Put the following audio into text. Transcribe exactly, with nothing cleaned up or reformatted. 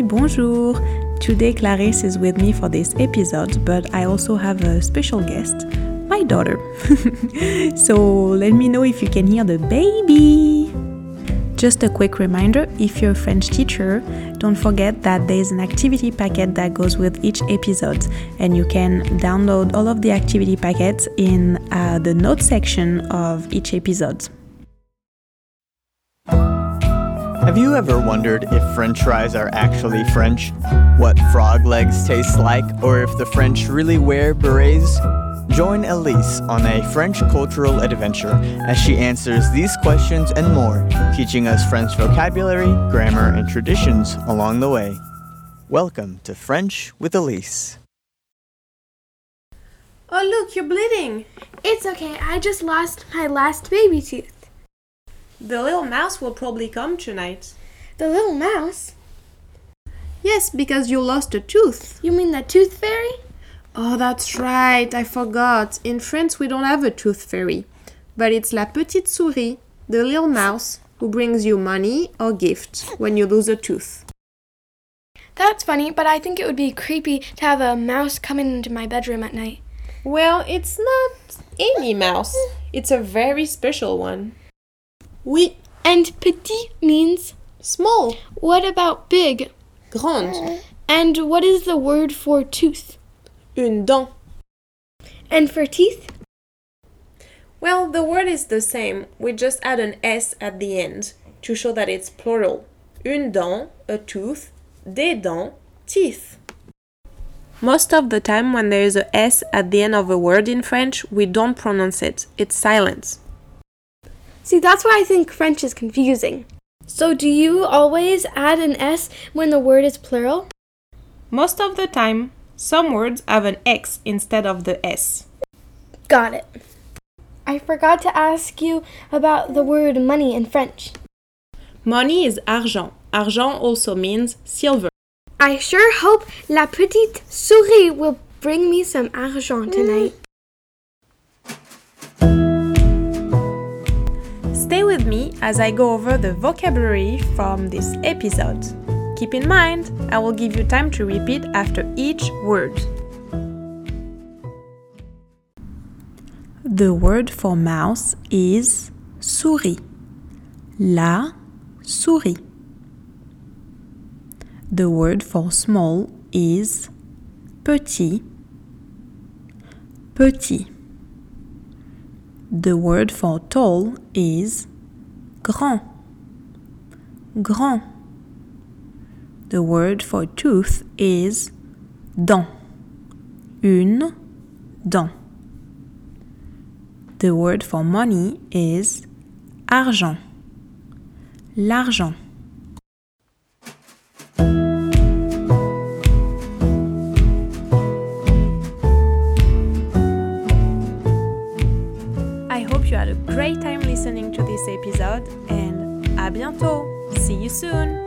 bonjour! Today Clarisse is with me for this episode, but I also have a special guest, my daughter. So let me know if you can hear the baby! Just a quick reminder, if you're a French teacher, don't forget that there's an activity packet that goes with each episode, and you can download all of the activity packets in uh, the notes section of each episode. Have you ever wondered if French fries are actually French? What frog legs taste like? Or if the French really wear berets? Join Elise on a French cultural adventure as she answers these questions and more, teaching us French vocabulary, grammar, and traditions along the way. Welcome to French with Elise. Oh look, you're bleeding! It's okay, I just lost my last baby tooth. The little mouse will probably come tonight. The little mouse? Yes, because you lost a tooth. You mean the tooth fairy? Oh, that's right, I forgot. In France, we don't have a tooth fairy. But it's la petite souris, the little mouse, who brings you money or gifts when you lose a tooth. That's funny, but I think it would be creepy to have a mouse coming into my bedroom at night. Well, it's not any mouse. It's a very special one. Oui. And petit means? Small. What about big? Grande. And what is the word for tooth? Une dent. And for teeth? Well, the word is the same. We just add an S at the end to show that it's plural. Une dent, a tooth. Des dents, teeth. Most of the time when there is a S at the end of a word in French, we don't pronounce it. It's silent. See, that's why I think French is confusing. So do you always add an S when the word is plural? Most of the time, some words have an X instead of the S. Got it. I forgot to ask you about the word money in French. Money is argent. Argent also means silver. I sure hope la petite souris will bring me some argent tonight. Stay with me as I go over the vocabulary from this episode. Keep in mind, I will give you time to repeat after each word. The word for mouse is souris. La souris. The word for small is petit. Petit. The word for tall is grand. Grand. The word for tooth is dent. Une dent. The word for money is argent. L'argent. I hope you had a great time listening to this episode, and à bientôt! See you soon!